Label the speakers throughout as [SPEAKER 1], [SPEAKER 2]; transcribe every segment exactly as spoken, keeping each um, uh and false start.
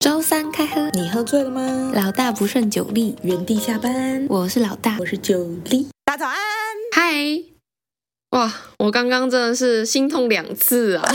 [SPEAKER 1] 周三开喝，
[SPEAKER 2] 你喝醉了吗？
[SPEAKER 1] 老大不顺酒力，
[SPEAKER 2] 原地下班。
[SPEAKER 1] 我是老大，
[SPEAKER 2] 我是酒力。大家早安。
[SPEAKER 1] 嗨，哇，我刚刚真的是心痛两次啊！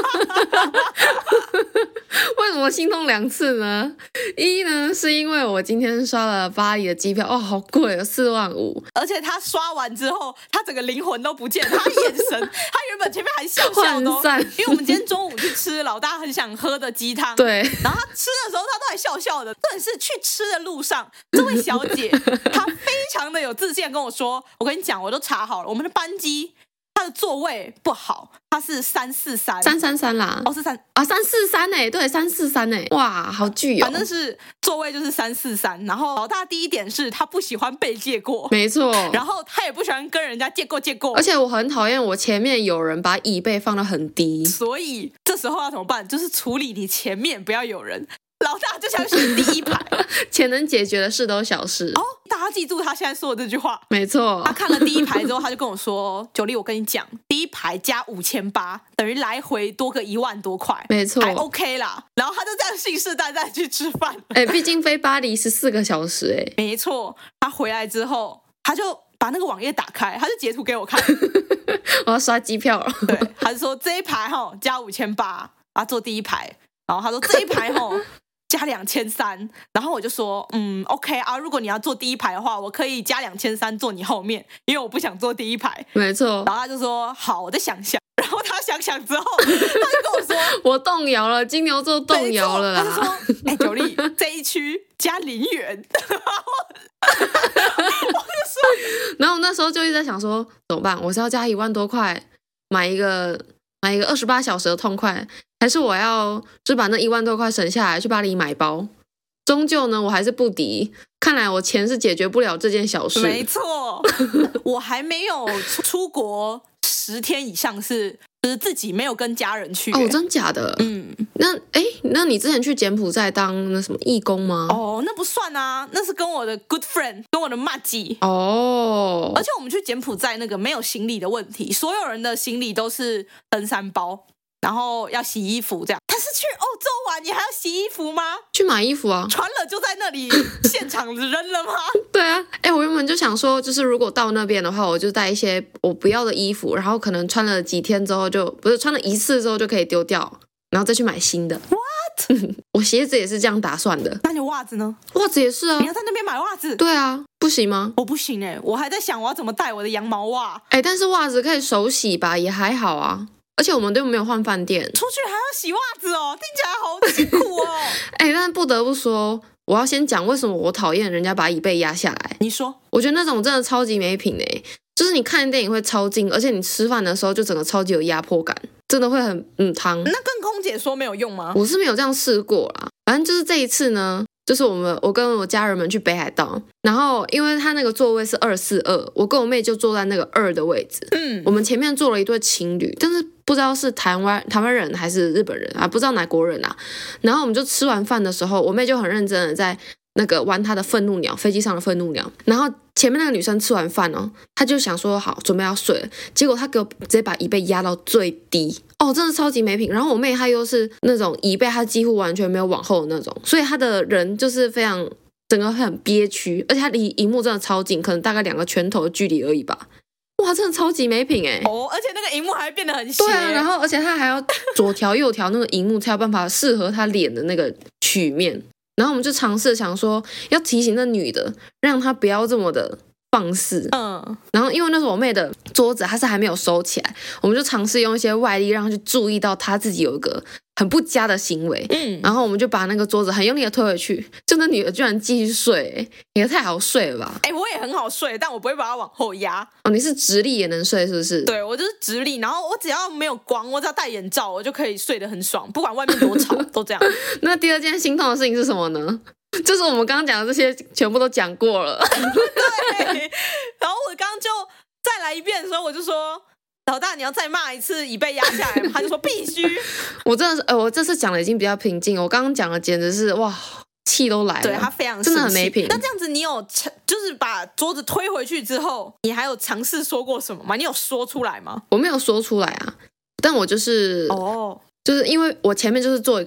[SPEAKER 1] 为什么心痛两次呢？一呢，是因为我今天刷了巴黎的机票，哦，好贵哦，四万五。
[SPEAKER 2] 而且他刷完之后，他整个灵魂都不见，他眼神，他原本前面还笑笑的、哦，因为我们今天中午去吃老大很想喝的鸡汤，
[SPEAKER 1] 对，
[SPEAKER 2] 然后他吃的时候他都还笑笑的。重点是去吃的路上，这位小姐她非常的有自信跟我说：“我跟你讲，我都查好了，我们的班机。”他的座位不好，他是三四三，
[SPEAKER 1] 三三三啦，
[SPEAKER 2] 哦是三
[SPEAKER 1] 啊三四三哎，对三四三哎，哇，好巨哦，
[SPEAKER 2] 反正是座位就是三四三。然后老大第一点是他不喜欢被借过，
[SPEAKER 1] 没错，
[SPEAKER 2] 然后他也不喜欢跟人家借过借过，
[SPEAKER 1] 而且我很讨厌我前面有人把椅背放得很低，
[SPEAKER 2] 所以这时候要怎么办？就是处理你前面不要有人。老大就想选第一排，
[SPEAKER 1] 钱能解决的事都是小事。
[SPEAKER 2] 哦，大家记住他现在说的这句话。
[SPEAKER 1] 没错，
[SPEAKER 2] 他看了第一排之后，他就跟我说：“九莉，我跟你讲，第一排加五千八，等于来回多个一万多块，
[SPEAKER 1] 没错，
[SPEAKER 2] 还 OK 啦。”然后他就这样信誓旦旦去吃饭。
[SPEAKER 1] 哎，毕竟飞巴黎十四个小时，哎，
[SPEAKER 2] 没错。他回来之后，他就把那个网页打开，他就截图给我看。
[SPEAKER 1] 我要刷机票了。
[SPEAKER 2] 对，他就说这一排哈加五千八，啊坐第一排。然后他说这一排哈。加两千三，然后我就说，嗯 ，OK 啊，如果你要坐第一排的话，我可以加两千三坐你后面，因为我不想坐第一排。
[SPEAKER 1] 没错。
[SPEAKER 2] 然后他就说，好，我再想想。然后他想想之后，他就跟我说，
[SPEAKER 1] 我动摇了，金牛座动摇了啦。
[SPEAKER 2] 他就说，哎、欸，九莉，这一区加零元。我就说，
[SPEAKER 1] 然后我那时候就一直在想说，怎么办？我是要加一万多块买一个买一个二十八小时的痛快。还是我要就把那一万多块省下来去巴黎买包，终究呢我还是不敌。看来我钱是解决不了这件小事。
[SPEAKER 2] 没错，我还没有出出国十天以上是，就是自己没有跟家人去、欸。
[SPEAKER 1] 哦，真假的？
[SPEAKER 2] 嗯，
[SPEAKER 1] 那哎，那你之前去柬埔寨当那什么义工吗？
[SPEAKER 2] 哦，那不算啊，那是跟我的 good friend， 跟我的麻吉。
[SPEAKER 1] 哦，
[SPEAKER 2] 而且我们去柬埔寨那个没有行李的问题，所有人的行李都是登山包。然后要洗衣服这样，但是去欧洲玩你还要洗衣服吗？
[SPEAKER 1] 去买衣服啊，
[SPEAKER 2] 穿了就在那里现场扔了吗？
[SPEAKER 1] 对啊，哎，我原本就想说，就是如果到那边的话，我就带一些我不要的衣服，然后可能穿了几天之后就不是穿了一次之后就可以丢掉，然后再去买新的。
[SPEAKER 2] What？
[SPEAKER 1] 我鞋子也是这样打算的。
[SPEAKER 2] 那你袜子呢？
[SPEAKER 1] 袜子也是啊。
[SPEAKER 2] 你要在那边买袜子？
[SPEAKER 1] 对啊，不行吗？
[SPEAKER 2] 我不行哎、欸，我还在想我要怎么带我的羊毛袜。
[SPEAKER 1] 哎，但是袜子可以手洗吧，也还好啊。而且我们都没有换饭店，
[SPEAKER 2] 出去还要洗袜子哦，听起来好辛苦哦。
[SPEAKER 1] 哎，但不得不说，我要先讲为什么我讨厌人家把椅背压下来。
[SPEAKER 2] 你说，
[SPEAKER 1] 我觉得那种真的超级没品哎，就是你看电影会超近，而且你吃饭的时候就整个超级有压迫感，真的会很嗯汤。
[SPEAKER 2] 那跟空姐说没有用吗？
[SPEAKER 1] 我是没有这样试过啦，反正就是这一次呢。就是我们，我跟我家人们去北海道，然后因为他那个座位是二四二，我跟我妹就坐在那个二的位置。嗯，我们前面坐了一对情侣，但是不知道是台湾台湾人还是日本人啊，不知道哪国人啊。然后我们就吃完饭的时候，我妹就很认真的在那个玩她的愤怒鸟，飞机上的愤怒鸟。然后前面那个女生吃完饭哦，她就想说好准备要睡了，结果她给我直接把椅背压到最低。哦，真的超级没品。然后我妹她又是那种椅背，她几乎完全没有往后的那种，所以她的人就是非常整个很憋屈，而且她离荧幕真的超近，可能大概两个拳头的距离而已吧。哇，真的超级没品哎！
[SPEAKER 2] 哦，而且那个荧幕还变得很斜。
[SPEAKER 1] 对啊，然后而且她还要左调右调那个荧幕，才有办法适合她脸的那个曲面。然后我们就尝试想说，要提醒那女的，让她不要这么的放肆。嗯，然后因为那时候我妹的桌子她是还没有收起来，我们就尝试用一些外力让她去注意到她自己有一个很不佳的行为。嗯，然后我们就把那个桌子很用力的推回去，就那女的居然继续睡，也太好睡了吧？
[SPEAKER 2] 哎、欸，我也很好睡，但我不会把它往后压。
[SPEAKER 1] 哦，你是直立也能睡是不是？
[SPEAKER 2] 对，我就是直立，然后我只要没有光，我只要戴眼罩，我就可以睡得很爽，不管外面多吵都这样。
[SPEAKER 1] 那第二件心痛的事情是什么呢？就是我们刚刚讲的这些全部都讲过了。
[SPEAKER 2] 对，然后我刚刚就再来一遍的时候，我就说老大你要再骂一次椅背压下来吗？他就说必须。
[SPEAKER 1] 我真的是，呃，我这次讲的已经比较平静，我刚刚讲的简直是哇，气都来了。
[SPEAKER 2] 对，他非常
[SPEAKER 1] 真的很没品。
[SPEAKER 2] 那这样子你有就是把桌子推回去之后，你还有尝试说过什么吗？你有说出来吗？
[SPEAKER 1] 我没有说出来啊，但我就是哦，就是因为我前面就是坐一个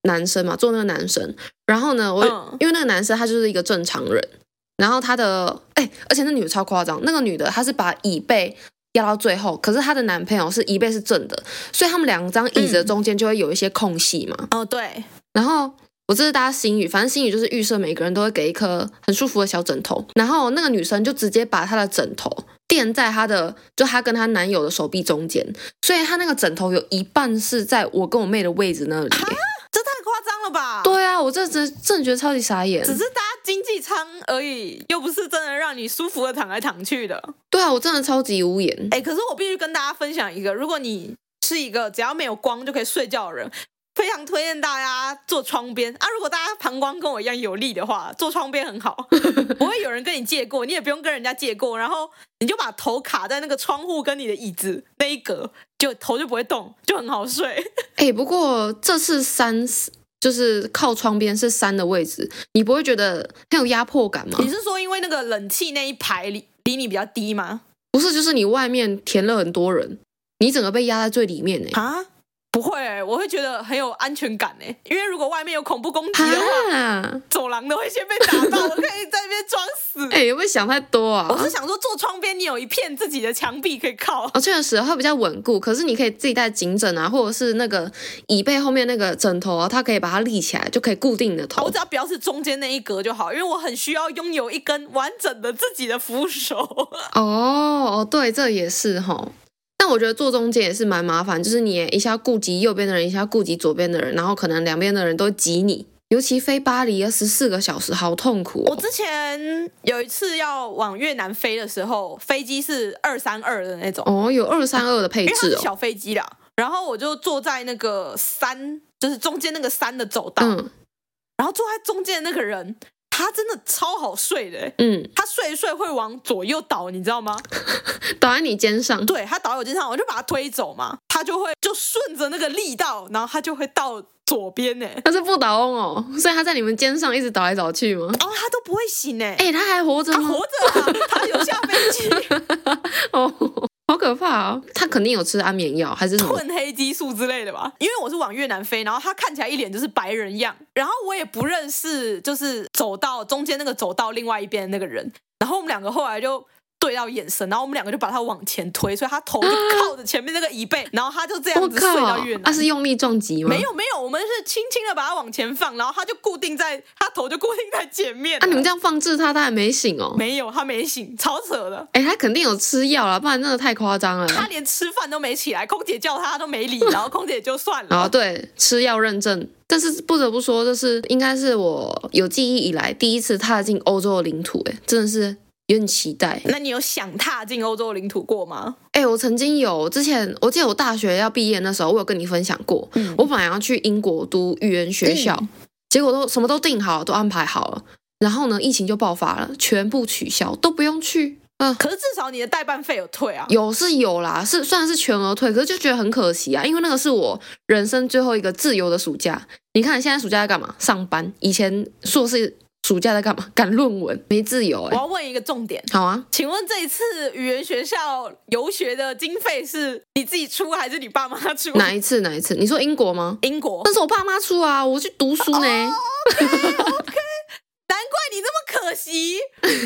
[SPEAKER 1] 男生嘛，坐那个男生。然后呢，我、嗯、因为那个男生他就是一个正常人，然后他的哎，而且那女的超夸张，那个女的她是把椅背压到最后，可是她的男朋友是椅背是正的，所以他们两张椅子的中间就会有一些空隙嘛。
[SPEAKER 2] 哦、嗯，对。
[SPEAKER 1] 然后我这是大家心语，反正心语就是预设每个人都会给一颗很舒服的小枕头，然后那个女生就直接把她的枕头垫在她的，就她跟她男友的手臂中间，所以她那个枕头有一半是在我跟我妹的位置那里。
[SPEAKER 2] 这太夸张了吧？
[SPEAKER 1] 对啊，我这真真的觉得超级傻眼。
[SPEAKER 2] 只是搭经济舱而已，又不是真的让你舒服的躺来躺去的。
[SPEAKER 1] 对啊，我真的超级无言。
[SPEAKER 2] 哎、欸，可是我必须跟大家分享一个，如果你是一个只要没有光就可以睡觉的人，非常推荐大家坐窗边啊！如果大家膀胱跟我一样有力的话，坐窗边很好，不会有人跟你借过，你也不用跟人家借过，然后你就把头卡在那个窗户跟你的椅子那一格，就头就不会动，就很好睡。
[SPEAKER 1] 哎、欸，不过这次山就是靠窗边是山的位置，你不会觉得很有压迫感吗？
[SPEAKER 2] 你是说因为那个冷气那一排离离你比较低吗？
[SPEAKER 1] 不是，就是你外面填了很多人，你整个被压在最里面哎、
[SPEAKER 2] 欸。啊？不会、欸，我会觉得很有安全感哎，因为如果外面有恐怖攻击的话，啊、走廊都会先被打到，我可以在那边装死。
[SPEAKER 1] 哎、欸，有没有想太多啊？
[SPEAKER 2] 我是想说，坐窗边你有一片自己的墙壁可以靠。
[SPEAKER 1] 哦，确实它比较稳固，可是你可以自己带颈枕啊，或者是那个椅背后面那个枕头啊，它可以把它立起来，就可以固定你的头。
[SPEAKER 2] 我只要不要是中间那一格就好，因为我很需要拥有一根完整的自己的扶手。
[SPEAKER 1] 哦哦，对，这也是齁。但我觉得坐中间也是蛮麻烦，就是你一下顾及右边的人，一下顾及左边的人，然后可能两边的人都挤你。尤其飞巴黎要十四个小时，好痛苦哦。
[SPEAKER 2] 我之前有一次要往越南飞的时候，飞机是二三二的那种。
[SPEAKER 1] 哦，有二三二的配置哦。
[SPEAKER 2] 因为它是小飞机啦，然后我就坐在那个山，就是中间那个山的走道，嗯，然后坐在中间的那个人。他真的超好睡的，嗯，他睡一睡会往左右倒，你知道吗？
[SPEAKER 1] 倒在你肩上，
[SPEAKER 2] 对，他倒在我肩上，我就把他推走嘛，他就会就顺着那个力道，然后他就会到左边呢。
[SPEAKER 1] 他是不倒翁哦，所以他在你们肩上一直倒来倒去吗？
[SPEAKER 2] 哦，他都不会醒哎，
[SPEAKER 1] 哎、欸，他还活着吗？
[SPEAKER 2] 他活着啊，他有下飞机
[SPEAKER 1] 哦。好可怕哦！他肯定有吃安眠药还是什么
[SPEAKER 2] 褪黑激素之类的吧？因为我是往越南飞，然后他看起来一脸就是白人样，然后我也不认识，就是走到中间那个走道另外一边的那个人，然后我们两个后来就对到眼神，然后我们两个就把他往前推，所以他头就靠着前面那个椅背，然后他就这样子睡到越南。
[SPEAKER 1] 他、啊、是用力撞击吗？
[SPEAKER 2] 没有没有，我们是轻轻的把他往前放，然后他就固定在他头就固定在前面。
[SPEAKER 1] 啊，你们这样放置他，他还没醒哦？
[SPEAKER 2] 没有，他没醒，超扯的。
[SPEAKER 1] 哎、欸，他肯定有吃药啦，不然真的太夸张了。
[SPEAKER 2] 他连吃饭都没起来，空姐叫他他都没理，然后空姐就算了。
[SPEAKER 1] 哦，对，吃药认证。但是不得不说，这是应该是我有记忆以来第一次踏进欧洲的领土，哎，真的是。有点期待。
[SPEAKER 2] 那你有想踏进欧洲领土过吗？
[SPEAKER 1] 哎、欸，我曾经有，之前我记得我大学要毕业那时候，我有跟你分享过。嗯，我本来要去英国读语言学校，嗯、结果都什么都定好了，都安排好了。然后呢，疫情就爆发了，全部取消，都不用去。嗯，
[SPEAKER 2] 可是至少你的代办费有退啊？
[SPEAKER 1] 有是有啦，是虽然是全额退，可是就觉得很可惜啊，因为那个是我人生最后一个自由的暑假。你看现在暑假在干嘛？上班。以前硕士。暑假在干嘛？赶论文，没自由哎、
[SPEAKER 2] 欸！我要问一个重点，
[SPEAKER 1] 好啊，
[SPEAKER 2] 请问这一次语言学校游学的经费是你自己出还是你爸妈出？
[SPEAKER 1] 哪一次？哪一次？你说英国吗？
[SPEAKER 2] 英国，
[SPEAKER 1] 那是我爸妈出啊，我去读书呢。
[SPEAKER 2] 哦、OK OK， 难怪你这么可惜。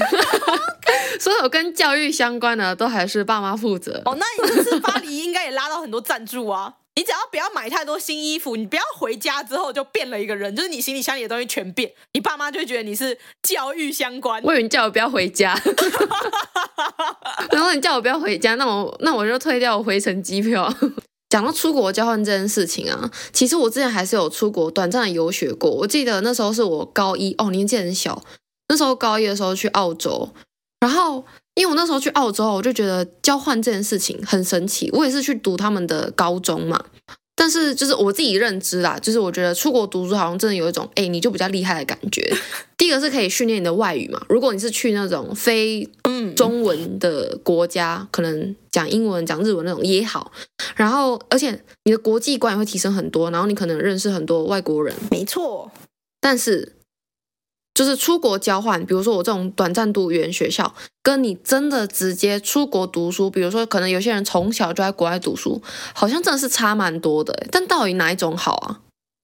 [SPEAKER 1] okay、所有跟教育相关的都还是爸妈负责。
[SPEAKER 2] 哦，那你这次巴黎应该也拉到很多赞助啊。你只要不要买太多新衣服，你不要回家之后就变了一个人，就是你行李箱里的东西全变，你爸妈就会觉得你是教育相关。
[SPEAKER 1] 我以为你叫我不要回家，然后你叫我不要回家，那我那我就退掉我回程机票。讲到出国交换这件事情啊，其实我之前还是有出国短暂的游学过。我记得那时候是我高一哦，年纪很小，那时候高一的时候去澳洲，然后。因为我那时候去澳洲，我就觉得交换这件事情很神奇。我也是去读他们的高中嘛，但是就是我自己认知啦，就是我觉得出国读书好像真的有一种，哎，你就比较厉害的感觉。第一个是可以训练你的外语嘛，如果你是去那种非中文的国家，可能讲英文、讲日文那种也好。然后，而且你的国际观也会提升很多，然后你可能认识很多外国人。
[SPEAKER 2] 没错，
[SPEAKER 1] 但是。就是出国交换，比如说我这种短暂读语言学校，跟你真的直接出国读书，比如说可能有些人从小就在国外读书，好像真的是差蛮多的。但到底哪一种好啊？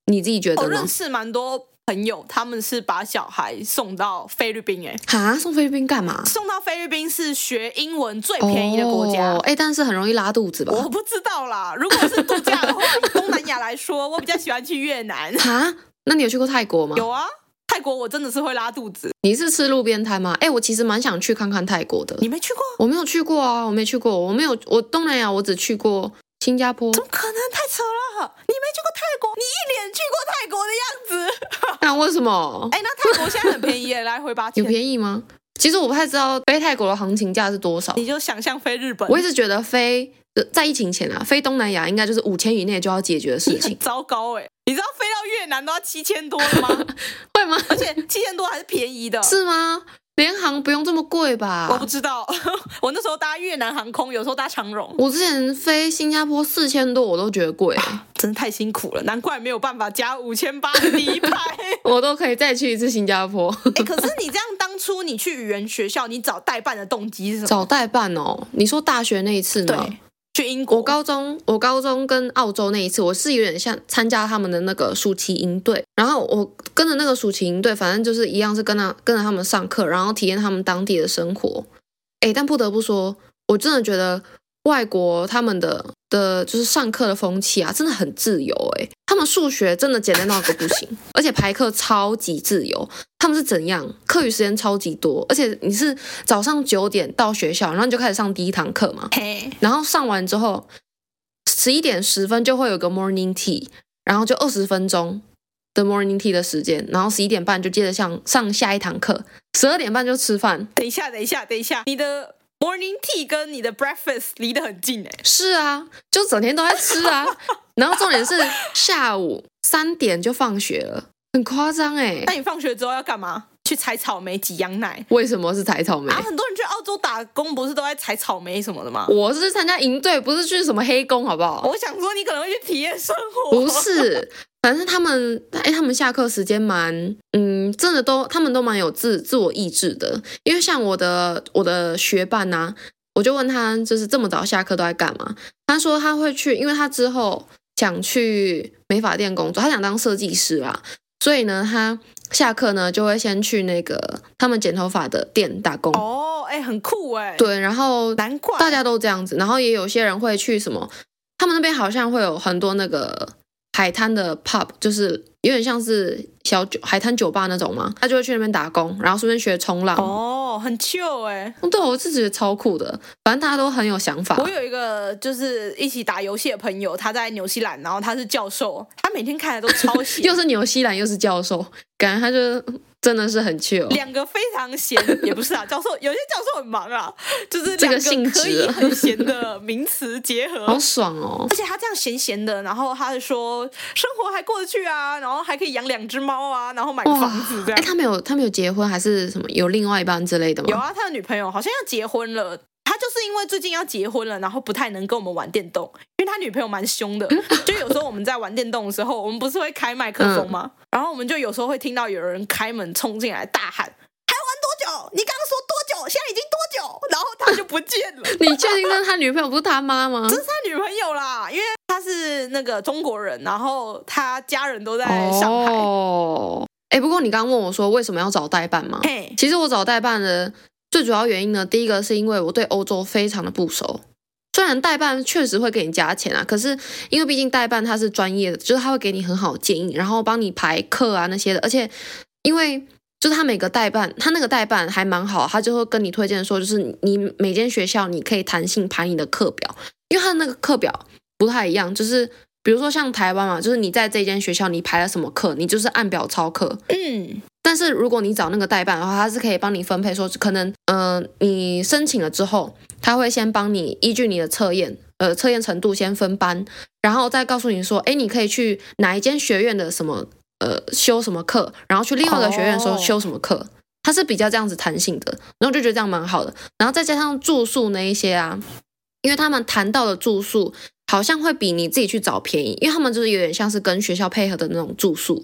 [SPEAKER 1] 你自己觉得呢？
[SPEAKER 2] 我认识蛮多朋友，他们是把小孩送到菲律宾，哎，
[SPEAKER 1] 哈，送菲律宾干嘛？
[SPEAKER 2] 送到菲律宾是学英文最便宜的国家，
[SPEAKER 1] 哎、哦，但是很容易拉肚子吧？
[SPEAKER 2] 我不知道啦。如果是度假的话，以东南亚来说，我比较喜欢去越南。
[SPEAKER 1] 哈，那你有去过泰国吗？
[SPEAKER 2] 有啊，泰国我真的是会拉肚子。
[SPEAKER 1] 你是吃路边摊吗？哎，我其实蛮想去看看泰国的。
[SPEAKER 2] 你没去过？
[SPEAKER 1] 我没有去过啊，我没去过，我没有，我东南亚我只去过新加坡。
[SPEAKER 2] 怎么可能？太扯了！你没去过泰国，你一脸去过泰国的样子。
[SPEAKER 1] 那为什么？
[SPEAKER 2] 哎，那泰国现在很便宜耶，来回八千。
[SPEAKER 1] 有便宜吗？其实我不太知道飞泰国的行情价是多少。
[SPEAKER 2] 你就想象飞日本。
[SPEAKER 1] 我一直觉得飞在疫情前啊，飞东南亚应该就是五千以内就要解决的事情。
[SPEAKER 2] 糟糕哎！你知道飞到越南都要七千多了吗？
[SPEAKER 1] 会吗？
[SPEAKER 2] 而且七千多还是便宜的。
[SPEAKER 1] 是吗？联航不用这么贵吧？
[SPEAKER 2] 我不知道，我那时候搭越南航空，有时候搭长荣。
[SPEAKER 1] 我之前飞新加坡四千多，我都觉得贵、啊，
[SPEAKER 2] 真的太辛苦了，难怪没有办法加五千八的第一排。
[SPEAKER 1] 我都可以再去一次新加坡。
[SPEAKER 2] 欸、可是你这样当初你去语言学校，你找代办的动机是什么？
[SPEAKER 1] 找代办哦？你说大学那一次吗？
[SPEAKER 2] 对。去英国，
[SPEAKER 1] 我高中，我高中跟澳洲那一次，我是有点像参加他们的那个暑期营队，然后我跟着那个暑期营队，反正就是一样是跟他跟着他们上课，然后体验他们当地的生活。哎，但不得不说，我真的觉得外国他们的的就是上课的风气啊，真的很自由哎，他们数学真的简单到个不行，而且排课超级自由。他们是怎样？课余时间超级多，而且你是早上九点到学校，然后你就开始上第一堂课嘛，然后上完之后十一点十分就会有个 morning tea， 然后就二十分钟的 morning tea 的时间，然后十一点半就接着上上下一堂课，十二点半就吃饭。
[SPEAKER 2] 等一下，等一下，等一下，你的 morning tea 跟你的 breakfast 离得很近哎。
[SPEAKER 1] 是啊，就整天都在吃啊，然后重点是下午三点就放学了。很夸张哎！
[SPEAKER 2] 那你放学之后要干嘛？去采草莓、挤羊奶？
[SPEAKER 1] 为什么是采草莓
[SPEAKER 2] 啊？很多人去澳洲打工，不是都在采草莓什么的吗？
[SPEAKER 1] 我是参加营队，不是去什么黑工，好不好？
[SPEAKER 2] 我想说，你可能会去体验生活。
[SPEAKER 1] 不是，反正他们，哎，他们下课时间蛮，嗯，真的都，他们都蛮有自自我意志的。因为像我的我的学伴啊，我就问他，就是这么早下课都在干嘛？他说他会去，因为他之后想去美发店工作，他想当设计师啦。所以呢，他下课呢就会先去那个他们剪头发的店打工。
[SPEAKER 2] 哦，哎、欸，很酷哎。
[SPEAKER 1] 对，然后
[SPEAKER 2] 难怪
[SPEAKER 1] 大家都这样子，然后也有些人会去什么，他们那边好像会有很多那个海滩的 pub， 就是有点像是小酒海滩酒吧那种嘛，他就会去那边打工，然后顺便学冲浪。
[SPEAKER 2] 哦，很 chill 哎。
[SPEAKER 1] 对，我是觉得超酷的，反正大家都很有想法。
[SPEAKER 2] 我有一个就是一起打游戏的朋友，他在纽西兰，然后他是教授，他每天看的都超闲，
[SPEAKER 1] 又是纽西兰又是教授，感觉他就真的是很 chill，
[SPEAKER 2] 两个非常闲，也不是啊，教授有些教授很忙啊，就是
[SPEAKER 1] 这个性质
[SPEAKER 2] 可以很闲的名词结合，
[SPEAKER 1] 好爽哦！
[SPEAKER 2] 而且他这样闲闲的，然后他就说生活还过得去啊，然后还可以养两只猫啊，然后买个房子这样。
[SPEAKER 1] 哎，他没有他没有结婚还是什么有另外一半之类的吗？
[SPEAKER 2] 有啊，他的女朋友好像要结婚了。他就是因为最近要结婚了，然后不太能跟我们玩电动，因为他女朋友蛮凶的。就有时候我们在玩电动的时候，我们不是会开麦克风吗？嗯、然后我们就有时候会听到有人开门冲进来大喊：“还玩多久？你刚刚说多久？现在已经多久？”然后他就不见了。
[SPEAKER 1] 你确定那是他女朋友不是他妈吗？
[SPEAKER 2] 这是他女朋友啦，因为他是那个中国人，然后他家人都在上海。
[SPEAKER 1] 哦，哎，不过你刚刚问我说为什么要找代办吗？其实我找代办的最主要原因呢，第一个是因为我对欧洲非常的不熟，虽然代办确实会给你加钱啊，可是因为毕竟代办他是专业的，就是他会给你很好的建议，然后帮你排课啊那些的，而且因为就是他每个代办，他那个代办还蛮好，他就会跟你推荐说，就是你每间学校你可以弹性排你的课表，因为他的那个课表不太一样，就是比如说像台湾嘛，就是你在这间学校你排了什么课，你就是按表操课，嗯。但是如果你找那个代办的话，他是可以帮你分配说，可能嗯、呃，你申请了之后，他会先帮你依据你的测验，呃，测验程度先分班，然后再告诉你说，哎，你可以去哪一间学院的什么呃修什么课，然后去另外一个学院的时候修什么课，哦、它是比较这样子弹性的，然后就觉得这样蛮好的。然后再加上住宿那一些啊，因为他们谈到的住宿好像会比你自己去找便宜，因为他们就是有点像是跟学校配合的那种住宿。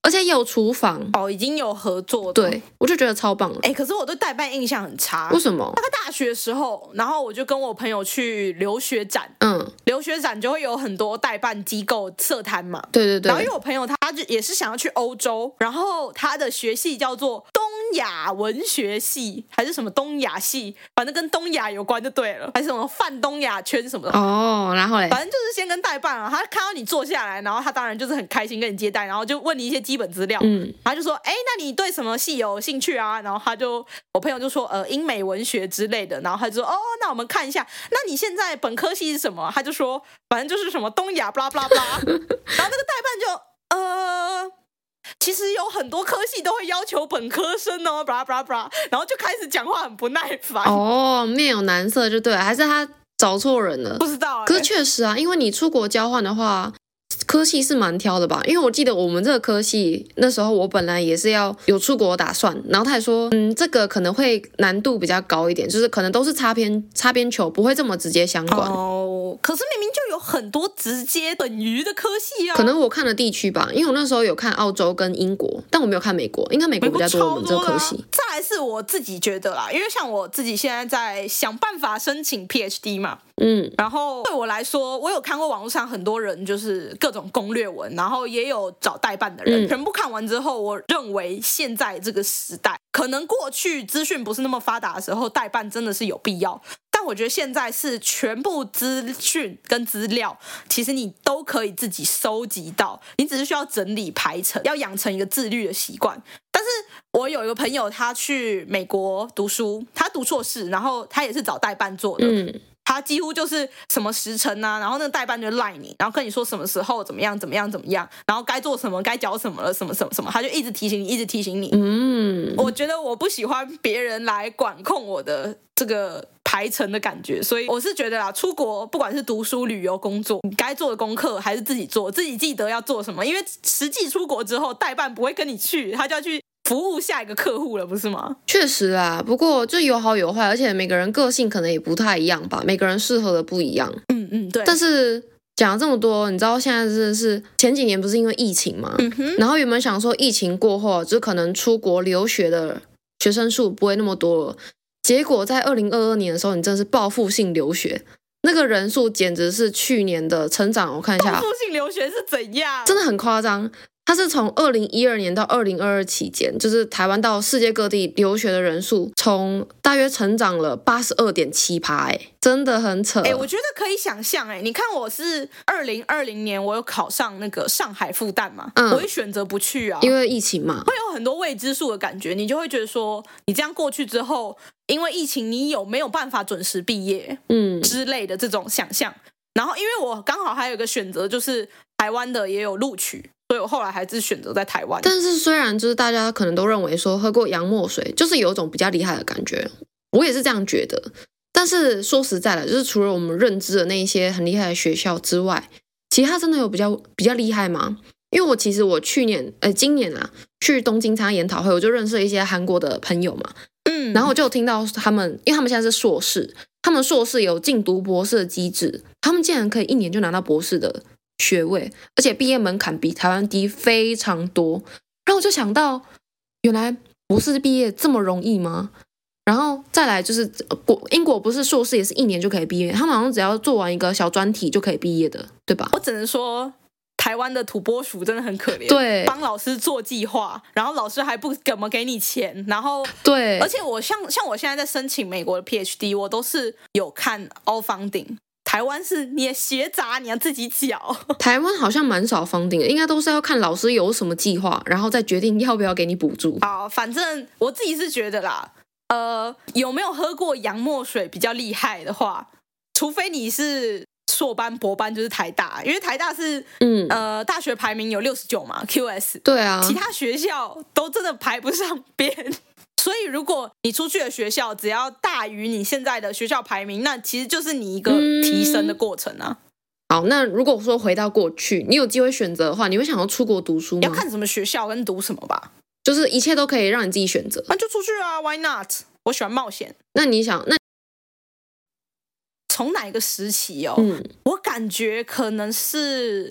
[SPEAKER 1] 而且有厨房
[SPEAKER 2] 哦，已经有合作的。
[SPEAKER 1] 对，我就觉得超棒了。
[SPEAKER 2] 哎，可是我对代办印象很差。
[SPEAKER 1] 为什么？
[SPEAKER 2] 大概大学的时候，然后我就跟我朋友去留学展，
[SPEAKER 1] 嗯，
[SPEAKER 2] 留学展就会有很多代办机构设摊嘛。
[SPEAKER 1] 对对对。
[SPEAKER 2] 然后因为我朋友他就也是想要去欧洲，然后他的学系叫做东亚文学系，还是什么东亚系，反正跟东亚有关就对了，还是什么泛东亚圈什么的。
[SPEAKER 1] 哦，然后嘞，
[SPEAKER 2] 反正就是先跟代办啊，他看到你坐下来，然后他当然就是很开心跟你接待，然后就问你一些基本资料，嗯，他就说，哎，那你对什么系有兴趣啊？然后他就我朋友就说，呃，英美文学之类的，然后他就说，哦，那我们看一下，那你现在本科系是什么？他就说，反正就是什么东亚，巴拉巴拉巴拉，然后那个代办就，呃。其实有很多科系都会要求本科生哦，巴拉巴拉巴拉，然后就开始讲话很不耐烦。
[SPEAKER 1] 哦，面有难色就对了，还是他找错人了？
[SPEAKER 2] 不知道、欸。
[SPEAKER 1] 可是确实啊，因为你出国交换的话，科系是蛮挑的吧？因为我记得我们这个科系那时候我本来也是要有出国打算，然后他也说，嗯，这个可能会难度比较高一点，就是可能都是擦边擦边球，不会这么直接相关。
[SPEAKER 2] 哦，可是明明就有很多直接等于的科系啊。
[SPEAKER 1] 可能我看的地区吧，因为我那时候有看澳洲跟英国，但我没有看美国，应该美国比较多我们这个科系。
[SPEAKER 2] 再来是我自己觉得啦，因为像我自己现在在想办法申请 P H D 嘛，嗯，然后对我来说，我有看过网络上很多人就是各种攻略文，然后也有找代办的人，嗯、全部看完之后，我认为现在这个时代，可能过去资讯不是那么发达的时候，代办真的是有必要。但我觉得现在是全部资讯跟资料，其实你都可以自己收集到，你只是需要整理排程，要养成一个自律的习惯。但是我有一个朋友，他去美国读书，他读硕士，然后他也是找代办做的。嗯，他几乎就是什么时辰啊，然后那个代办就赖你，然后跟你说什么时候怎么样怎么样怎么样，然后该做什么该缴什么了什么什么什么，他就一直提醒你一直提醒你。嗯，我觉得我不喜欢别人来管控我的这个排程的感觉，所以我是觉得啦，出国不管是读书旅游工作，你该做的功课还是自己做，自己记得要做什么，因为实际出国之后代办不会跟你去，他就要去服务下一个客户了，不是吗？
[SPEAKER 1] 确实啦，不过就有好有坏，而且每个人个性可能也不太一样吧，每个人适合的不一样。
[SPEAKER 2] 嗯嗯，对。
[SPEAKER 1] 但是讲了这么多，你知道现在真的是前几年不是因为疫情嘛，嗯哼，然后原本想说疫情过后就可能出国留学的学生数不会那么多了，结果在二零二二年的时候，你真的是报复性留学，那个人数简直是去年的成长。我看一下，
[SPEAKER 2] 报复性留学是怎样？
[SPEAKER 1] 真的很夸张。它是从二零一二年到二零二二期间，就是台湾到世界各地留学的人数，从大约成长了八十二点七趴，哎，真的很扯。
[SPEAKER 2] 哎，我觉得可以想象，哎，你看我是二零二零年，我有考上那个上海复旦嘛，嗯，我会选择不去啊，
[SPEAKER 1] 因为疫情嘛，
[SPEAKER 2] 会有很多未知数的感觉，你就会觉得说，你这样过去之后，因为疫情，你有没有办法准时毕业，嗯之类的这种想象。然后因为我刚好还有一个选择，就是台湾的也有录取。所以我后来还是选择在台湾。
[SPEAKER 1] 但是虽然就是大家可能都认为说喝过洋墨水就是有一种比较厉害的感觉，我也是这样觉得。但是说实在的，就是除了我们认知的那一些很厉害的学校之外，其实它真的有比较比较厉害吗？因为我其实我去年呃今年啊去东京参加研讨会，我就认识了一些韩国的朋友嘛，嗯，然后我就有听到他们，因为他们现在是硕士，他们硕士有进读博士的机制，他们竟然可以一年就拿到博士的学位，而且毕业门槛比台湾低非常多。然后我就想到，原来博士毕业这么容易吗？然后再来就是国英国不是硕士也是一年就可以毕业，他们好像只要做完一个小专题就可以毕业的，对吧？
[SPEAKER 2] 我只能说台湾的土拨鼠真的很可怜，
[SPEAKER 1] 对，
[SPEAKER 2] 帮老师做计划，然后老师还不怎么给你钱，然后
[SPEAKER 1] 对，
[SPEAKER 2] 而且我像像我现在在申请美国的 P H D， 我都是有看 all funding。台湾是你的学杂，你要自己缴。
[SPEAKER 1] 台湾好像蛮少funding的，应该都是要看老师有什么计划，然后再决定要不要给你补助。
[SPEAKER 2] 好，反正我自己是觉得啦，呃，有没有喝过洋墨水比较厉害的话，除非你是硕班、博班，就是台大，因为台大是嗯呃大学排名有六十九嘛 ，Q S。对啊，其他学校都真的排不上边。所以如果你出去的学校只要大于你现在的学校排名，那其实就是你一个提升的过程啊。
[SPEAKER 1] 嗯、好，那如果说回到过去，你有机会选择的话，你会想要出国读书吗？
[SPEAKER 2] 要看什么学校跟读什么吧，
[SPEAKER 1] 就是一切都可以让你自己选择。
[SPEAKER 2] 那就出去啊 ，Why not？ 我喜欢冒险。
[SPEAKER 1] 那你想，那
[SPEAKER 2] 从哪一个时期哦？嗯，我感觉可能是。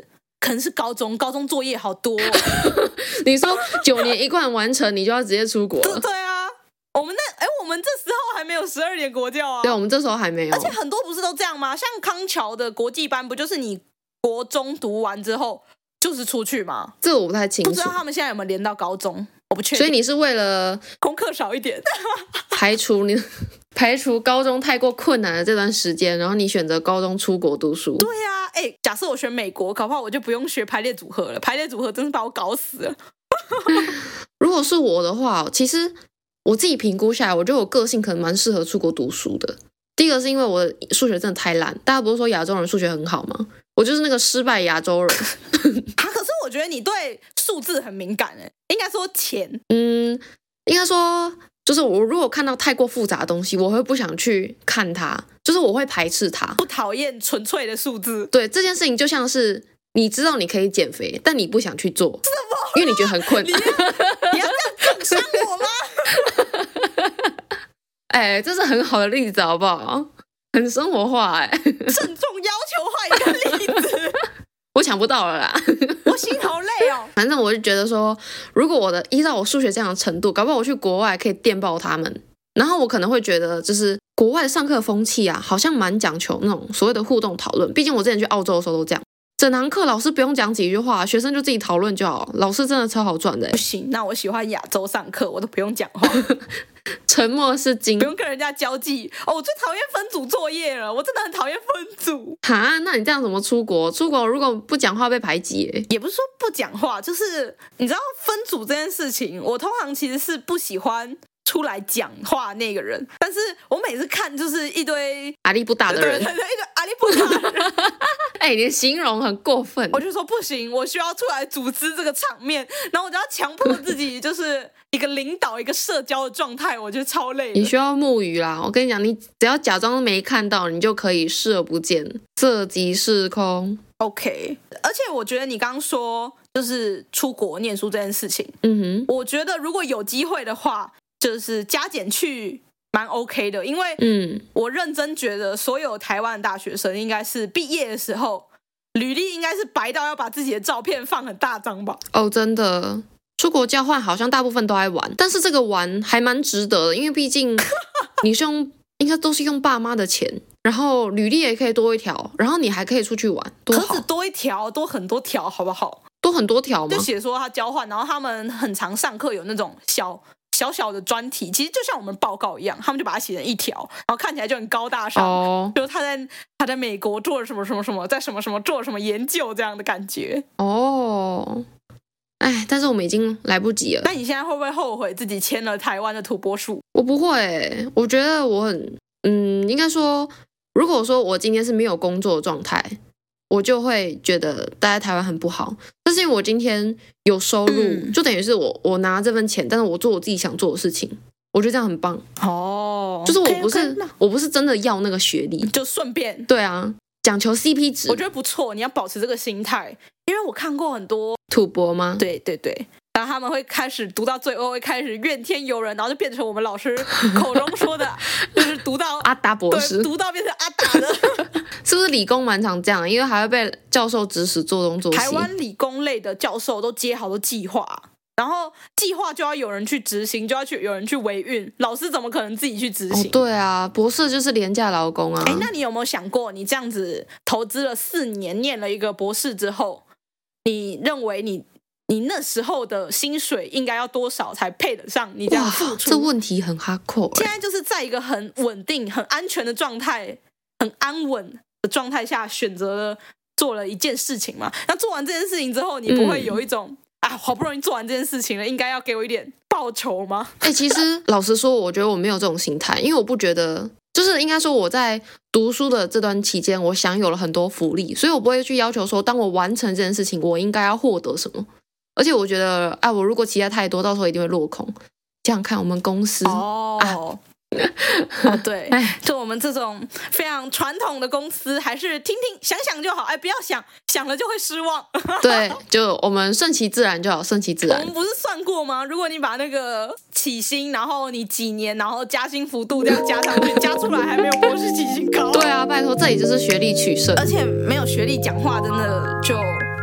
[SPEAKER 2] 可能是高中，高中作业好多、哦。
[SPEAKER 1] 你说九年一贯完成，你就要直接出国了？
[SPEAKER 2] 对啊，我们那哎，我们这时候还没有十二年国教啊。
[SPEAKER 1] 对，我们这时候还没有。
[SPEAKER 2] 而且很多不是都这样吗？像康桥的国际班，不就是你国中读完之后就是出去吗？
[SPEAKER 1] 这个我不太清楚，
[SPEAKER 2] 不知道他们现在有没有连到高中，我不确定。
[SPEAKER 1] 所以你是为了
[SPEAKER 2] 功课少一点，
[SPEAKER 1] 排除你排除高中太过困难的这段时间，然后你选择高中出国读书。
[SPEAKER 2] 对啊，哎，假设我选美国，搞不好我就不用学排列组合了。排列组合真是把我搞死了。
[SPEAKER 1] 如果是我的话，其实我自己评估下来，我觉得我个性可能蛮适合出国读书的。第一个是因为我的数学真的太烂，大家不是说亚洲人数学很好吗？我就是那个失败亚洲人。
[SPEAKER 2] 啊，可是我觉得你对数字很敏感哎，应该说钱，
[SPEAKER 1] 嗯，应该说就是我如果看到太过复杂的东西，我会不想去看它，就是我会排斥它，
[SPEAKER 2] 不讨厌纯粹的数字。
[SPEAKER 1] 对，这件事情就像是你知道你可以减肥，但你不想去做，因为你觉得很困难。
[SPEAKER 2] 你要你要这样重伤我吗？
[SPEAKER 1] 哎，这是很好的例子，好不好？很生活化，哎，
[SPEAKER 2] 郑重要求换一个例子。
[SPEAKER 1] 我抢不到了啦。
[SPEAKER 2] 我心好累哦。
[SPEAKER 1] 反正我就觉得说，如果我的依照我数学这样的程度，搞不好我去国外可以电爆他们。然后我可能会觉得，就是国外上课风气啊，好像蛮讲求那种所谓的互动讨论。毕竟我之前去澳洲的时候都这样，整堂课老师不用讲几句话，学生就自己讨论就好。老师真的超好赚的。
[SPEAKER 2] 不行，那我喜欢亚洲上课，我都不用讲话。
[SPEAKER 1] 沉默是金，
[SPEAKER 2] 不用跟人家交际。哦，我最讨厌分组作业了，我真的很讨厌分组。
[SPEAKER 1] 哈，那你这样怎么出国？出国如果不讲话被排挤耶？
[SPEAKER 2] 也不是说不讲话，就是你知道分组这件事情，我通常其实是不喜欢出来讲话那个人，但是我每次看就是一堆
[SPEAKER 1] 阿力不打的人，
[SPEAKER 2] 对对对，一堆阿力不打的人。
[SPEAKER 1] 哎、欸，你的形容很过分。
[SPEAKER 2] 我就说不行，我需要出来组织这个场面，然后我就要强迫自己，就是一个领导、一个社交的状态，我觉得超累的。
[SPEAKER 1] 你需要木鱼啦，我跟你讲，你只要假装没看到，你就可以视而不见，色即是空。
[SPEAKER 2] OK， 而且我觉得你刚刚说就是出国念书这件事情，
[SPEAKER 1] 嗯哼，
[SPEAKER 2] 我觉得如果有机会的话，就是加减去蛮 OK 的，因为
[SPEAKER 1] 嗯，
[SPEAKER 2] 我认真觉得所有台湾的大学生应该是毕业的时候，履历应该是白到要把自己的照片放很大张吧。
[SPEAKER 1] 哦，真的，出国交换好像大部分都在玩，但是这个玩还蛮值得的，因为毕竟你是用应该都是用爸妈的钱，然后履历也可以多一条，然后你还可以出去玩，多好。
[SPEAKER 2] 可是多一条，多很多条，好不好？
[SPEAKER 1] 多很多条吗？
[SPEAKER 2] 就写说他交换，然后他们很常上课有那种小小小的专题，其实就像我们报告一样，他们就把它写成一条，然后看起来就很高大上。哦，比如他在他在美国做了什么什么什么，在什么什么做了什么研究这样的感觉。
[SPEAKER 1] 哦，哎，但是我们已经来不及了。
[SPEAKER 2] 那你现在会不会后悔自己签了台湾的土拨鼠？
[SPEAKER 1] 我不会、欸，我觉得我很，嗯，应该说，如果说我今天是没有工作的状态，我就会觉得待在台湾很不好。但是因为我今天有收入，嗯、就等于是我我拿这份钱，但是我做我自己想做的事情，我觉得这样很棒。
[SPEAKER 2] 哦，
[SPEAKER 1] 就是我不是 okay, okay, 我不是真的要那个学历，
[SPEAKER 2] 就顺便。
[SPEAKER 1] 对啊，讲求 C P 值，
[SPEAKER 2] 我觉得不错，你要保持这个心态，因为我看过很多
[SPEAKER 1] 土博吗？
[SPEAKER 2] 对对对。然后他们会开始读到最后，会开始怨天尤人，然后就变成我们老师口中说的，就是读到
[SPEAKER 1] 阿达博士，
[SPEAKER 2] 读到变成阿达的，
[SPEAKER 1] 是不是理工蛮常这样？因为还会被教授指使做东做西。
[SPEAKER 2] 台湾理工类的教授都接好多计划，然后计划就要有人去执行，就要去有人去维运，老师怎么可能自己去执行？
[SPEAKER 1] 哦，对啊，博士就是廉价劳工啊。
[SPEAKER 2] 哎，那你有没有想过，你这样子投资了四年，念了一个博士之后，你认为你？你那时候的薪水应该要多少才配得上你这样付出？
[SPEAKER 1] 这问题很hardcore、欸。
[SPEAKER 2] 现在就是在一个很稳定、很安全的状态、很安稳的状态下，选择了做了一件事情嘛。那做完这件事情之后，你不会有一种、嗯、啊，好不容易做完这件事情了，应该要给我一点报酬吗？
[SPEAKER 1] 哎、欸，其实老实说，我觉得我没有这种心态，因为我不觉得。就是应该说我在读书的这段期间，我享有了很多福利，所以我不会去要求说，当我完成这件事情，我应该要获得什么。而且我觉得，哎，我如果期待太多，到时候一定会落空。想想看，我们公司
[SPEAKER 2] 哦，啊、哦对，就我们这种非常传统的公司，还是听听想想就好，哎，不要想想了就会失望。
[SPEAKER 1] 对，就我们顺其自然就好，顺其自然。
[SPEAKER 2] 我们不是算过吗？如果你把那个起薪，然后你几年，然后加薪幅度这样加上去，加出来还没有博士起薪高。
[SPEAKER 1] 对啊，拜托，这里就是学历取胜，
[SPEAKER 2] 而且没有学历讲话真的就。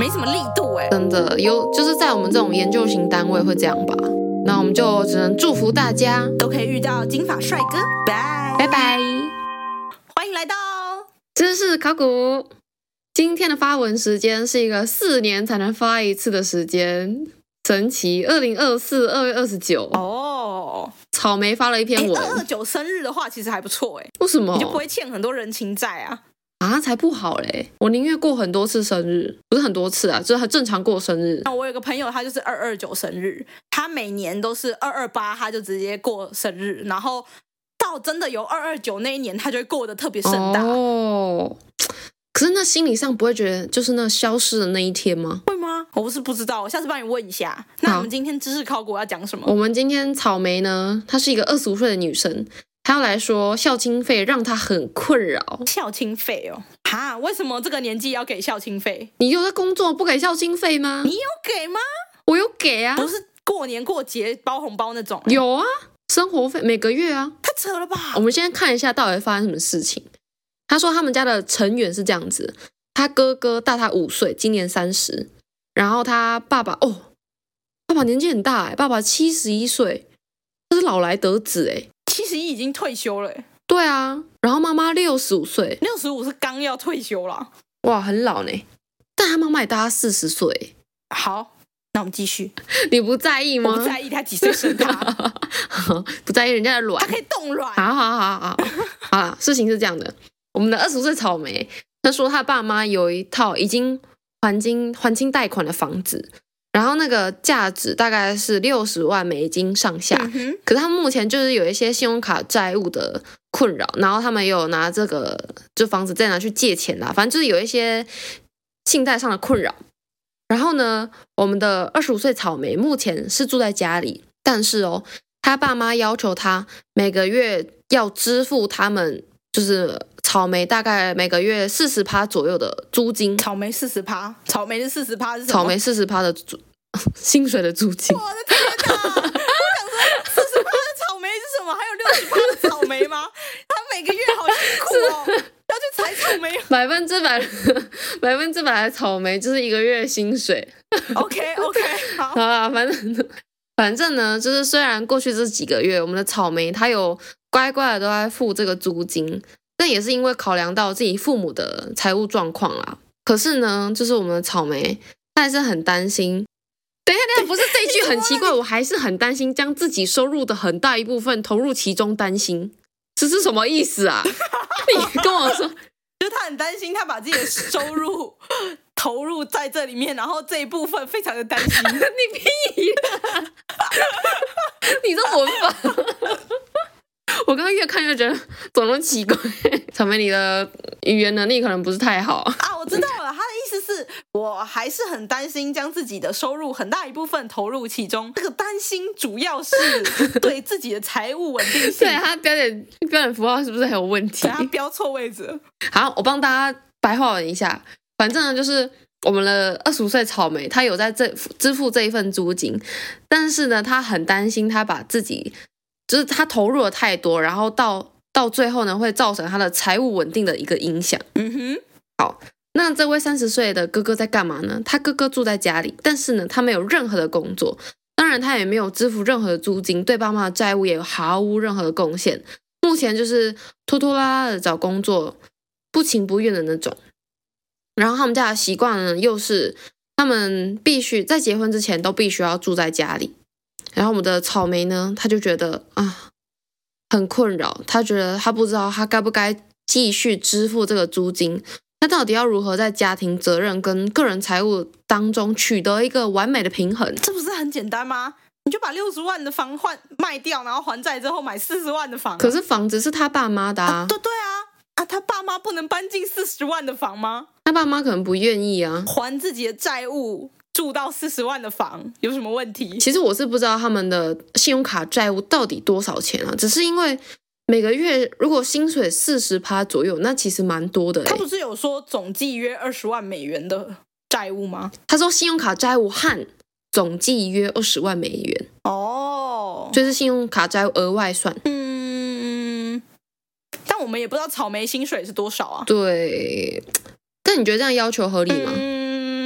[SPEAKER 2] 没什么力度哎，
[SPEAKER 1] 真的有，就是在我们这种研究型单位会这样吧。那我们就只能祝福大家
[SPEAKER 2] 都可以遇到金发帅哥，拜
[SPEAKER 1] 拜拜，
[SPEAKER 2] 欢迎来到
[SPEAKER 1] 知识考古。今天的发文时间是一个四年才能发一次的时间，神奇！二零二四二月二十九
[SPEAKER 2] 哦，
[SPEAKER 1] 草莓发了一篇文。
[SPEAKER 2] 二二九生日的话，其实还不错哎。
[SPEAKER 1] 为什么？
[SPEAKER 2] 你就不会欠很多人情债啊？
[SPEAKER 1] 啊，才不好嘞！我宁愿过很多次生日，不是很多次啊，就是很正常过生日。
[SPEAKER 2] 那我有个朋友，他就是二二九生日，他每年都是二二八，他就直接过生日，然后到真的有二二九那一年，他就会过得特别盛大。
[SPEAKER 1] 哦。可是那心理上不会觉得就是那消失的那一天吗？
[SPEAKER 2] 会吗？我不是不知道，我下次帮你问一下。那我们今天知识考古要讲什么？
[SPEAKER 1] 我们今天草莓呢，她是一个二十五岁的女生，她要来说孝亲费让她很困扰。
[SPEAKER 2] 孝亲费哦，哈，为什么这个年纪要给孝亲费？
[SPEAKER 1] 你有在工作不给孝亲费吗？
[SPEAKER 2] 你有给吗？
[SPEAKER 1] 我有给啊，
[SPEAKER 2] 不是过年过节包红包那种。
[SPEAKER 1] 有啊，生活费每个月啊。
[SPEAKER 2] 太扯了吧！
[SPEAKER 1] 我们先看一下到底发生什么事情。他说他们家的成员是这样子，他哥哥大他五岁，今年三十，然后他爸爸哦，爸爸年纪很大哎，爸爸七十一岁，他是老来得子哎，
[SPEAKER 2] 七十一已经退休了哎。
[SPEAKER 1] 对啊，然后妈妈六十五岁，
[SPEAKER 2] 六十五是刚要退休了，
[SPEAKER 1] 哇，很老呢。但他妈妈也大他四十岁。
[SPEAKER 2] 好，那我们继续。
[SPEAKER 1] 你不在意吗？
[SPEAKER 2] 我不在意他几岁生他，
[SPEAKER 1] 不在意人家的卵，
[SPEAKER 2] 他可以冻卵。
[SPEAKER 1] 好好好好好啦，事情是这样的。我们的二十岁草莓，他说他爸妈有一套已经还清还清贷款的房子，然后那个价值大概是六十万美金上下。嗯、可是他们目前就是有一些信用卡债务的困扰，然后他们有拿这个就房子再拿去借钱啦，反正就是有一些信贷上的困扰。然后呢，我们的二十五岁草莓目前是住在家里，但是哦，他爸妈要求他每个月要支付他们。就是草莓大概每个月四十趴左右的租金，
[SPEAKER 2] 草莓四十趴，草莓的四十趴是什么？
[SPEAKER 1] 草莓四十趴的租薪水的租金。
[SPEAKER 2] 我的天哪！我想说四十趴的草莓是什么？还有六十趴的草莓吗？他每个月好辛苦哦，要去采草莓。
[SPEAKER 1] 百分之百，百分之百的草莓就是一个月薪水。
[SPEAKER 2] OK OK， 好，
[SPEAKER 1] 好啦，反正反正呢，就是虽然过去这几个月，我们的草莓它有。乖乖的都在付这个租金，但也是因为考量到自己父母的财务状况啦。可是呢，就是我们的草莓，他还是很担心。等一下，等一下，不是这一句很奇怪，我还是很担心将自己收入的很大一部分投入其中，担心这是什么意思啊？你跟我说，
[SPEAKER 2] 就是他很担心，他把自己的收入投入在这里面，然后这一部分非常的担心。
[SPEAKER 1] 你屁啦！你这文法。我刚刚越看越觉得怎么那么奇怪，草莓你的语言能力可能不是太好
[SPEAKER 2] 啊。我知道了，他的意思是我还是很担心将自己的收入很大一部分投入其中，这个担心主要是对自己的财务稳定性。
[SPEAKER 1] 对，他标点标点符号是不是很有问题？
[SPEAKER 2] 对，他标错位置。
[SPEAKER 1] 好，我帮大家白话文一下，反正呢就是我们的二十五岁草莓，他有在这支付这一份租金，但是呢，他很担心他把自己。就是他投入了太多，然后到到最后呢，会造成他的财务稳定的一个影响。
[SPEAKER 2] 嗯哼，
[SPEAKER 1] 好，那这位三十岁的哥哥在干嘛呢？他哥哥住在家里，但是呢，他没有任何的工作，当然他也没有支付任何的租金，对爸妈的债务也毫无任何的贡献。目前就是拖拖拉拉的找工作，不情不愿的那种。然后他们家的习惯呢，又是他们必须在结婚之前都必须要住在家里。然后我们的草莓呢，他就觉得啊很困扰，他觉得他不知道他该不该继续支付这个租金，他到底要如何在家庭责任跟个人财务当中取得一个完美的平衡？
[SPEAKER 2] 这不是很简单吗？你就把六十万的房换卖掉，然后还债之后买四十万的房。
[SPEAKER 1] 可是房子是他爸妈的啊。
[SPEAKER 2] 啊对对啊，啊他爸妈不能搬进四十万的房吗？
[SPEAKER 1] 他爸妈可能不愿意啊，
[SPEAKER 2] 还自己的债务。住到四十万的房有什么问题？
[SPEAKER 1] 其实我是不知道他们的信用卡债务到底多少钱啊，只是因为每个月如果薪水 百分之四十 左右，那其实蛮多的、欸。
[SPEAKER 2] 他不是有说总计约二十万美元的债务吗？
[SPEAKER 1] 他说信用卡债务和总计约二十万美元
[SPEAKER 2] 哦，
[SPEAKER 1] 就是信用卡债务额外算。
[SPEAKER 2] 嗯，但我们也不知道草莓薪水是多少啊。
[SPEAKER 1] 对，但你觉得这样要求合理吗？
[SPEAKER 2] 嗯，我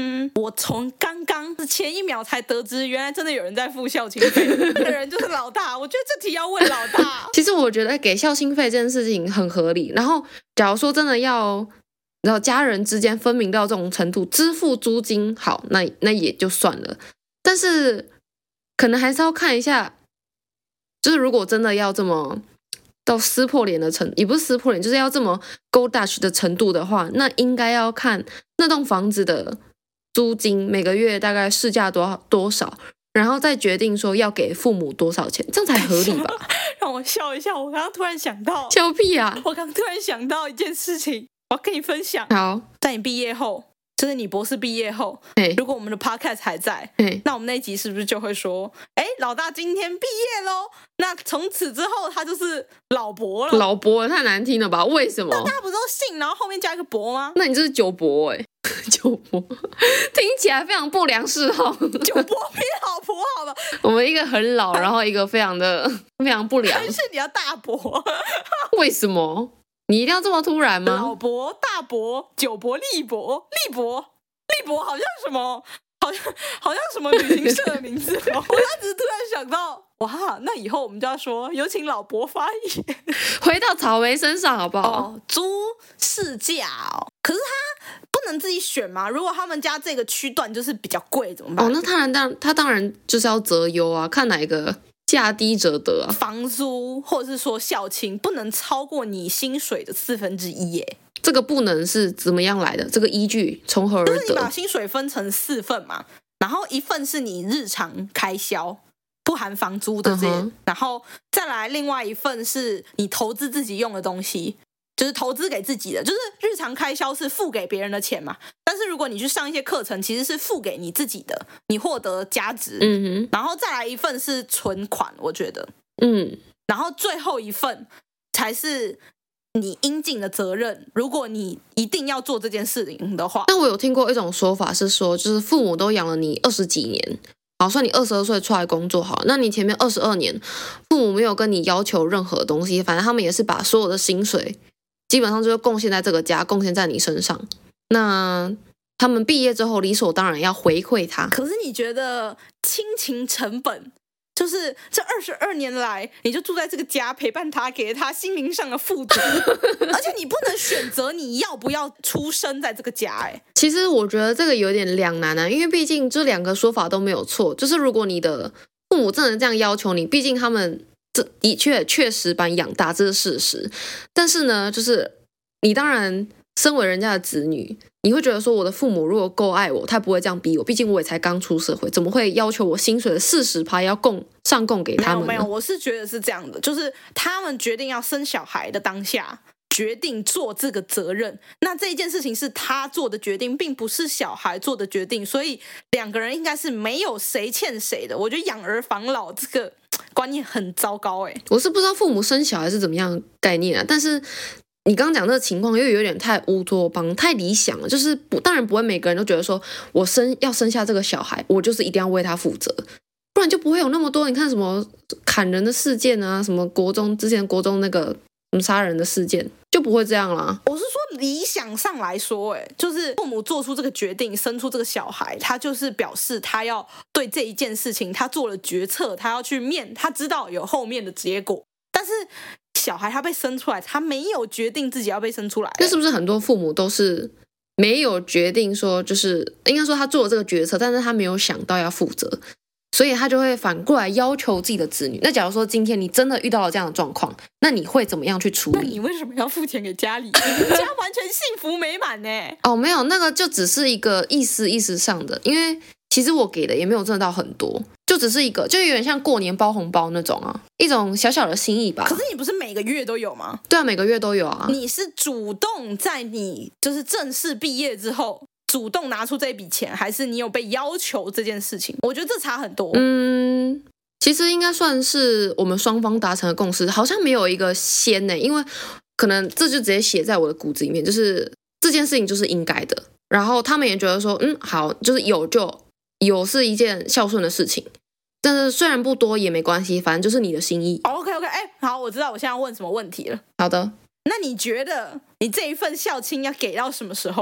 [SPEAKER 2] 我从刚刚前一秒才得知，原来真的有人在付孝亲费，那个人就是老大。我觉得这题要问老大。
[SPEAKER 1] 其实我觉得给孝亲费这件事情很合理。然后，假如说真的要，然后家人之间分明到这种程度，支付租金好，那那也就算了。但是可能还是要看一下，就是如果真的要这么到撕破脸的程，也不是撕破脸，就是要这么 go Dutch 的程度的话，那应该要看那栋房子的租金每个月大概市价多多少，然后再决定说要给父母多少钱，这样才合理吧？
[SPEAKER 2] 让我笑一下，我刚刚突然想到，
[SPEAKER 1] 笑屁啊！
[SPEAKER 2] 我刚突然想到一件事情，我要跟你分享。
[SPEAKER 1] 好，
[SPEAKER 2] 在你毕业后，就是你博士毕业后，如果我们的 podcast 还在，那我们那一集是不是就会说，哎，老大今天毕业咯，那从此之后他就是老伯了。
[SPEAKER 1] 老伯太难听了吧？为什么？
[SPEAKER 2] 那大家不是都姓，然后后面加一个伯吗？
[SPEAKER 1] 那你这是酒伯哎、欸，酒伯听起来非常不良嗜好。
[SPEAKER 2] 酒伯比老伯好吧？
[SPEAKER 1] 我们一个很老，然后一个非常的非常不良。
[SPEAKER 2] 还是你要大伯？
[SPEAKER 1] 为什么？你一定要这么突然吗？
[SPEAKER 2] 老伯、大伯、酒伯、利伯、利伯、利伯，好像什么，好像好像什么旅行社的名字哦。我当时突然想到，哇，那以后我们就要说，有请老伯发言。
[SPEAKER 1] 回到草莓身上好不好？
[SPEAKER 2] 哦，租市价哦，可是他不能自己选吗？如果他们家这个区段就是比较贵，怎么办？
[SPEAKER 1] 哦，那当然，当他当然就是要择优啊，看哪一个价低者得啊。
[SPEAKER 2] 房租或者是说孝亲不能超过你薪水的四分之一耶。
[SPEAKER 1] 这个不能是怎么样来的？这个依据从何而得？
[SPEAKER 2] 就是你把薪水分成四份嘛，然后一份是你日常开销，不含房租的这些，嗯、然后再来另外一份是你投资自己用的东西，就是投资给自己的，就是日常开销是付给别人的钱嘛。但是如果你去上一些课程，其实是付给你自己的，你获得价值。嗯哼，然后再来一份是存款，我觉得，嗯，然后最后一份才是你应尽的责任，如果你一定要做这件事情的话。
[SPEAKER 1] 但我有听过一种说法是说，就是父母都养了你二十几年，好，算你二十二岁出来工作好，那你前面二十二年父母没有跟你要求任何东西，反正他们也是把所有的薪水基本上就是贡献在这个家，贡献在你身上。那他们毕业之后理所当然要回馈他。
[SPEAKER 2] 可是你觉得亲情成本就是这二十二年来，你就住在这个家，陪伴他，给他心灵上的富足，而且你不能选择你要不要出生在这个家。哎，
[SPEAKER 1] 其实我觉得这个有点两难啊，因为毕竟这两个说法都没有错。就是如果你的父母真的这样要求你，毕竟他们这的确确实把你养大，这是事实。但是呢，就是你当然身为人家的子女，你会觉得说，我的父母如果够爱我，他不会这样逼我。毕竟我也才刚出社会，怎么会要求我薪水的四十趴要供上供给他们呢？
[SPEAKER 2] 没有没有，我是觉得是这样的，就是他们决定要生小孩的当下，决定做这个责任。那这一件事情是他做的决定，并不是小孩做的决定，所以两个人应该是没有谁欠谁的。我觉得养儿防老这个观念很糟糕。哎，
[SPEAKER 1] 我是不知道父母生小孩是怎么样的概念啊，但是你刚刚讲这个情况又有点太乌托邦、太理想了。就是不，当然不会每个人都觉得说，我生要生下这个小孩，我就是一定要为他负责，不然就不会有那么多。你看什么砍人的事件啊，什么国中之前国中那个什么杀人的事件，就不会这样啦。
[SPEAKER 2] 我是说理想上来说，哎，就是父母做出这个决定，生出这个小孩，他就是表示他要对这一件事情，他做了决策，他要去面，他知道有后面的结果，但是小孩他被生出来，他没有决定自己要被生出来。
[SPEAKER 1] 那是不是很多父母都是没有决定说，就是应该说他做了这个决策，但是他没有想到要负责，所以他就会反过来要求自己的子女。那假如说今天你真的遇到了这样的状况，那你会怎么样去处理？
[SPEAKER 2] 那你为什么要付钱给家里？你们家完全幸福美满呢？
[SPEAKER 1] 哦，没有，那个就只是一个意思意思上的，因为其实我给的也没有挣到很多，就只是一个，就有点像过年包红包那种啊，一种小小的心意吧。
[SPEAKER 2] 可是你不是每个月都有吗？
[SPEAKER 1] 对啊，每个月都有啊。
[SPEAKER 2] 你是主动在你就是正式毕业之后主动拿出这笔钱，还是你有被要求这件事情？我觉得这差很多。
[SPEAKER 1] 嗯，其实应该算是我们双方达成的共识，好像没有一个先呢，因为可能这就直接写在我的骨子里面，就是这件事情就是应该的。然后他们也觉得说，嗯，好，就是有就有是一件孝顺的事情，但是虽然不多也没关系，反正就是你的心意。
[SPEAKER 2] OK OK， 哎，好，我知道我现在要问什么问题了。
[SPEAKER 1] 好的，
[SPEAKER 2] 那你觉得你这一份孝亲要给到什么时候？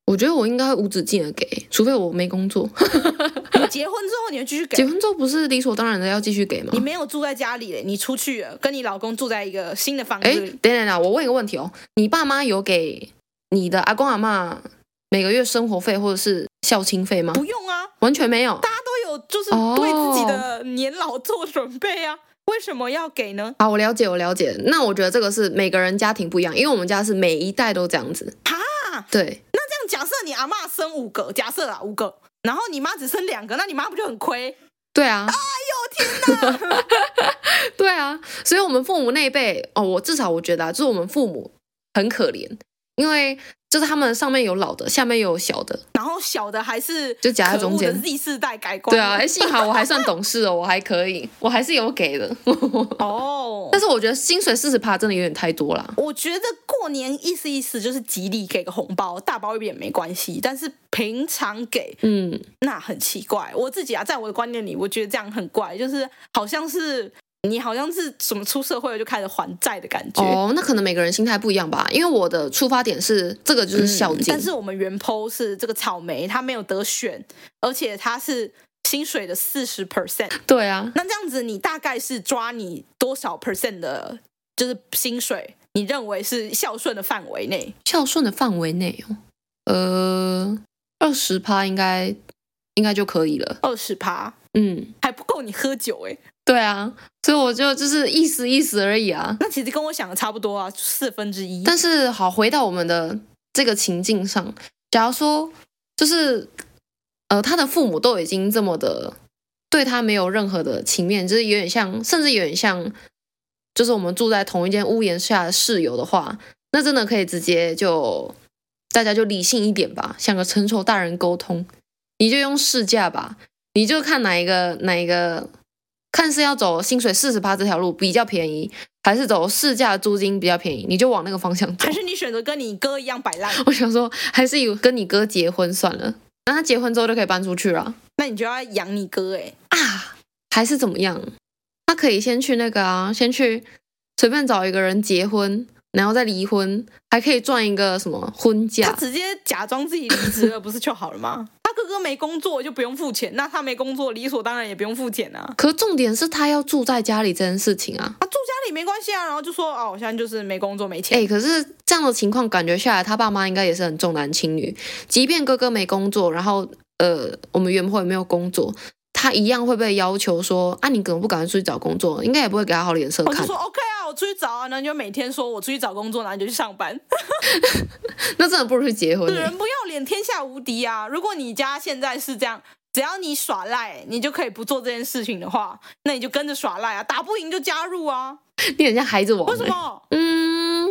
[SPEAKER 1] 我觉得我应该会无止境的给，除非我没工作。
[SPEAKER 2] 你结婚之后你会继续给？
[SPEAKER 1] 结婚之后不是理所当然的要继续给吗？
[SPEAKER 2] 你没有住在家里，你出去了，跟你老公住在一个新的房子里。
[SPEAKER 1] 哎，等等等，我问一个问题哦，你爸妈有给你的阿公阿嬷每个月生活费或者是孝亲费吗？
[SPEAKER 2] 不用啊，
[SPEAKER 1] 完全没有。
[SPEAKER 2] 大家都有，就是对自己的年老做准备啊。为什么要给呢？
[SPEAKER 1] 好，我了解，我了解。那我觉得这个是每个人家庭不一样，因为我们家是每一代都这样子。
[SPEAKER 2] 哈，
[SPEAKER 1] 对。
[SPEAKER 2] 那这样假设你阿嬷生五个，假设啊五个，然后你妈只生两个，那你妈不就很亏？
[SPEAKER 1] 对啊。
[SPEAKER 2] 哎呦天哪！
[SPEAKER 1] 对啊，所以我们父母那一辈哦，我至少我觉得啊，就是我们父母很可怜，因为就是他们上面有老的，下面有小的，
[SPEAKER 2] 然后小的还是
[SPEAKER 1] 就夹在中间。
[SPEAKER 2] Z 世代改观。
[SPEAKER 1] 对啊，哎，幸好我还算懂事哦，我还可以，我还是有给的。哦，但是我觉得薪水四十趴真的有点太多啦。
[SPEAKER 2] 我觉得过年意思意思就是吉利给个红包，大包一点没关系，但是平常给，嗯，那很奇怪。我自己啊，在我的观念里，我觉得这样很怪，就是好像是。你好像是什么出社会了就开始还债的感觉
[SPEAKER 1] 哦，那可能每个人心态不一样吧。因为我的出发点是这个就是孝敬、嗯，
[SPEAKER 2] 但是我们原 po 是这个草莓，它没有得选，而且它是薪水的四十 percent。
[SPEAKER 1] 对啊，
[SPEAKER 2] 那这样子你大概是抓你多少 percent 的，就是薪水，你认为是孝顺的范围内？
[SPEAKER 1] 孝顺的范围内哦，呃，二十趴应该应该就可以了。
[SPEAKER 2] 二十趴，
[SPEAKER 1] 嗯，
[SPEAKER 2] 还不够你喝酒哎、欸。
[SPEAKER 1] 对啊，所以我就就是意思意思而已啊。
[SPEAKER 2] 那其实跟我想的差不多啊，四分之一。
[SPEAKER 1] 但是好，回到我们的这个情境上，假如说就是呃，他的父母都已经这么的对他没有任何的情面，就是有点像，甚至有点像，就是我们住在同一间屋檐下的室友的话，那真的可以直接就大家就理性一点吧，像个成熟大人沟通，你就用市价吧，你就看哪一个哪一个。看是要走薪水四十趴这条路比较便宜，还是走市价租金比较便宜，你就往那个方向走。
[SPEAKER 2] 还是你选择跟你哥一样摆烂？
[SPEAKER 1] 我想说，还是有跟你哥结婚算了，那他结婚之后就可以搬出去了。
[SPEAKER 2] 那你就要养你哥哎、
[SPEAKER 1] 欸、啊，还是怎么样？他可以先去那个啊，先去随便找一个人结婚，然后再离婚，还可以赚一个什么婚假。
[SPEAKER 2] 他直接假装自己离职了，不是就好了吗？他哥哥没工作就不用付钱，那他没工作理所当然也不用付钱啊。
[SPEAKER 1] 可重点是他要住在家里这件事情啊。
[SPEAKER 2] 他住家里没关系啊，然后就说哦，我现在就是没工作没钱。
[SPEAKER 1] 哎、欸，可是这样的情况感觉下来，他爸妈应该也是很重男轻女。即便哥哥没工作，然后呃，我们原婆也没有工作，他一样会被要求说啊，你怎么不赶快出去找工作？应该也不会给他好脸色看。
[SPEAKER 2] 我就说 OK 啊，我出去找啊，然后你就每天说我出去找工作，然后你就去上班。
[SPEAKER 1] 那真的不如去结婚、欸。
[SPEAKER 2] 人不要脸，天下无敌啊！如果你家现在是这样，只要你耍赖，你就可以不做这件事情的话，那你就跟着耍赖啊，打不赢就加入啊。
[SPEAKER 1] 你很像孩子王、欸。
[SPEAKER 2] 为什么？
[SPEAKER 1] 嗯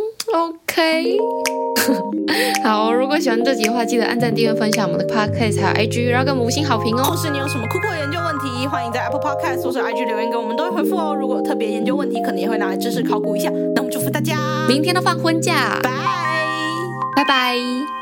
[SPEAKER 1] ，OK。好，如果喜欢这集的话，记得按赞、订阅、分享我们的 Podcast 还有 I G， 然后给我们五星好评哦。
[SPEAKER 2] 或是你有什么酷酷的研究问题，欢迎在 Apple Podcast 或是 I G 留言给我们，都会回复哦。如果有特别研究问题，可能也会拿来知识考古一下。那我们祝福大家
[SPEAKER 1] 明天都放婚假，
[SPEAKER 2] 拜
[SPEAKER 1] 拜拜。